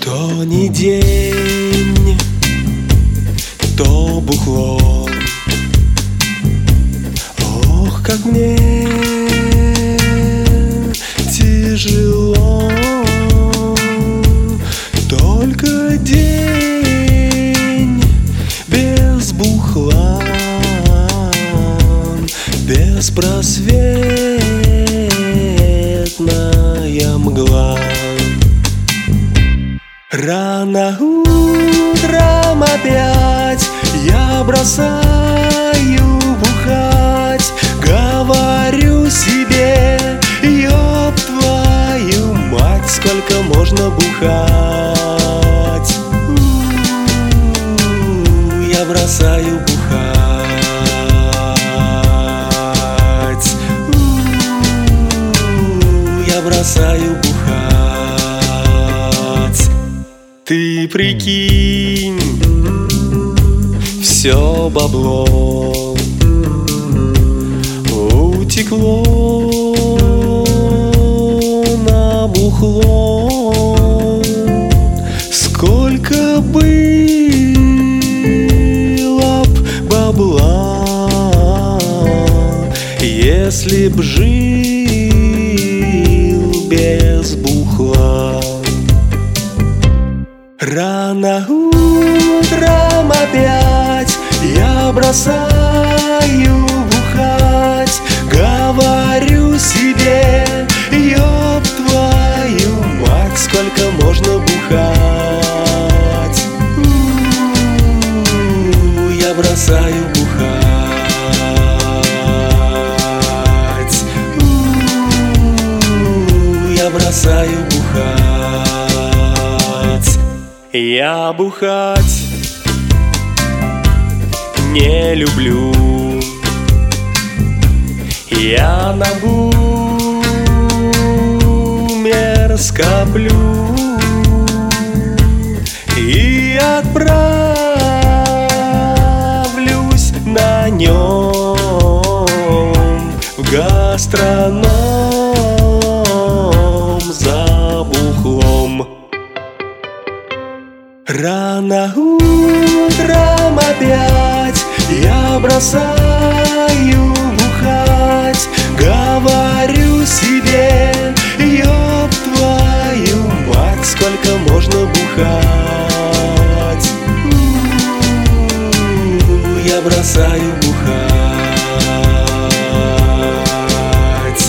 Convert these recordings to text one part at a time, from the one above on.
То не день, то бухло. Ох, как мне тяжело. Только день без бухла, беспросветная мгла. Рано утром опять я бросаю бухать. Говорю себе: ёб твою мать, сколько можно бухать. Я бросаю бухать. Я бросаю бухать. Ты прикинь, все бабло утекло на бухло. Сколько было б бабла, если б жил без бухла. Рано утром опять я бросаю бухать. Говорю себе: ёб твою мать, сколько можно бухать. Я бросаю бухать. Я бросаю бухать. Я бухать не люблю. Я на бумер скоплю и отправлюсь на нем в гастроном за бухлом. Рано утром опять я бросаю бухать. Говорю себе: ёб твою мать, сколько можно бухать. Я бросаю бухать.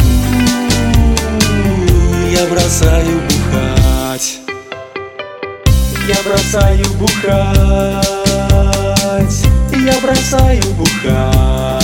Я бросаю бухать. Я бросаю бухать. Я бросаю бухать.